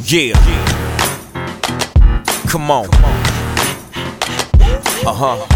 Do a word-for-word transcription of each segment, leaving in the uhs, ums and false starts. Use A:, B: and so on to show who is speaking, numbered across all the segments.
A: Yeah. Come on. Uh-huh.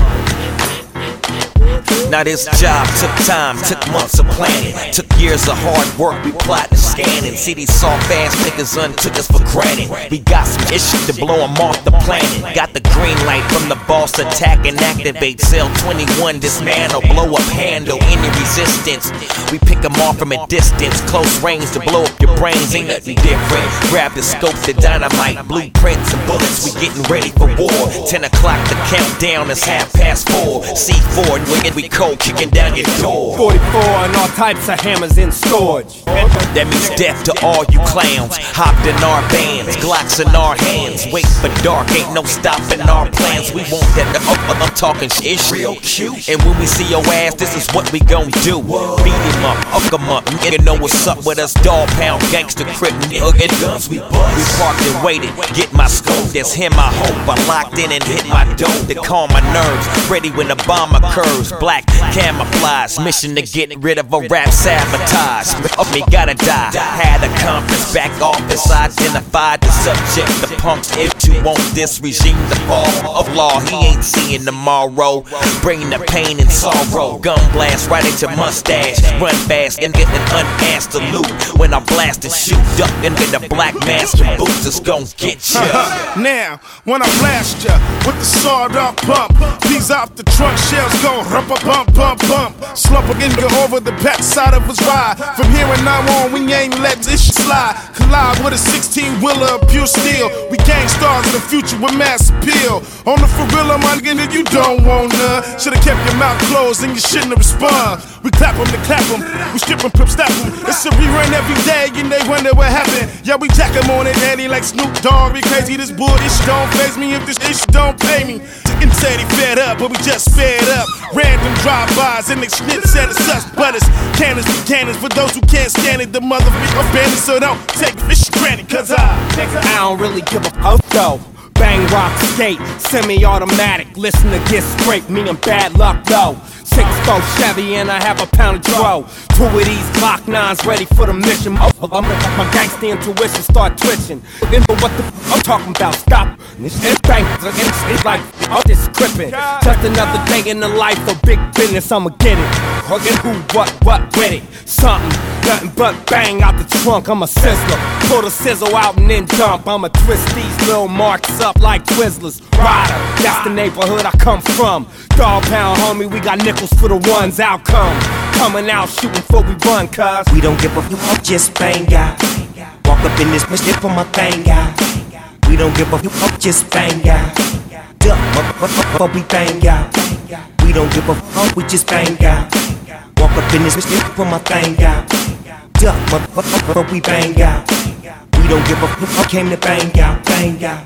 A: Now this job took time, took months of planning, took years of hard work, we plotting and scanning. See these soft ass niggas untook us for granted. We got some issues to blow them off the planet. Got the green light from the boss, attack and activate. Cell twenty-one, dismantle, blow up, handle any resistance. We pick them off from a distance, close range to blow up your brains, ain't nothing different. Grab the scope, the dynamite, blueprints and bullets, we getting ready for war. Ten o'clock, the countdown is half past four. C four, nigga, we cold kicking down your door.
B: forty-four and all types of hammers in storage.
A: That means death to all you clowns. Hopped in our bands, Glocks in our hands. Wait for dark, ain't no stopping our plans. We want that to up, I'm talking shit, it's real cute. And when we see your ass, this is what we gon' do. Beat him up, hook him up, you know what's up with us. Dog pound, gangster, crip, nigga, and guns we bust. We parked and waited, get my scope, that's him I hope. I locked in and hit my dope to calm my nerves. Ready when the bomb occurs, black camouflage, mission to get rid of a rap sabotage. Of me gotta die. Had a conference, back office, identified the subject, the punks. If you want this regime to fall of law, he ain't seeing tomorrow. Bring the pain and sorrow. Gun blast right at your mustache. Run fast and get an unasked salute. When I blast and shoot up and get the black mask and boots, it's gon' get ya.
C: Now, when I blast ya with the sawed off pump, these off the trunk shells go rump a bump bump bump. Slump again go over the back side of his ride. From here and now on, we ain't let this shit slide. Collide with a sixteen wheeler of pure steel. We gang stars in the future with mass appeal. On the for real, my nigga, you don't want none. Should've kept your mouth closed and you shouldn't have respond. We clap them to clap them, we skip them, pimp stop them. It's a rerun every day and they wonder what happened. Yeah, we jack them on it, daddy, like Snoop Dogg. We crazy, this bull, this shit don't faze me if this ish don't pay me. And said he fed up, but we just sped up. Random drive-bys and they snitch said it's us, but it's cannons for cannons. For those who can't stand it, the motherfucker bandit, so don't take this granted, cause I,
B: I don't really give a fuck though. Bang, rock, skate, semi-automatic. Listen to get scraped, me and bad luck though. Six four Chevy and I have a pound of dro. Two of these Glock nines ready for the mission. I'm, I'm, my gangsta intuition start twitching. Then what the f I'm talking about? Stop. This bang, it's, it's like all this crippin'. Just another day in the life of big business. I'ma get it. Hugging who, what, what with it? Something, nothing but bang out the trunk. I'm a sizzler. Pull the sizzle out and then dump. I'ma twist these little marks up like Twizzlers. Rider, that's the neighborhood I come from. Dog pound, homie, we got nickels for the ones. Outcome, coming out shooting before we run, cuz
D: we don't give a fuck, just bang out. Walk up in this bitch, dip on my thing out. We don't give a fuck, just bang out. Duck, motherfucker, we bang out. We don't give a fuck, we just bang out. Walk up in this bitch, dip on my thing out. Duck, motherfucker, we bang out. We don't give a fuck, came to bang out, bang out.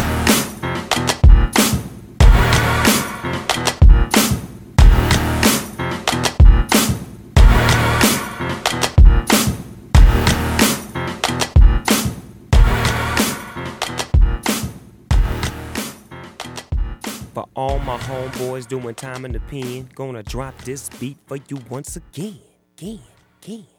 E: For all my homeboys doing time in the pen, gonna drop this beat for you once again, again, again.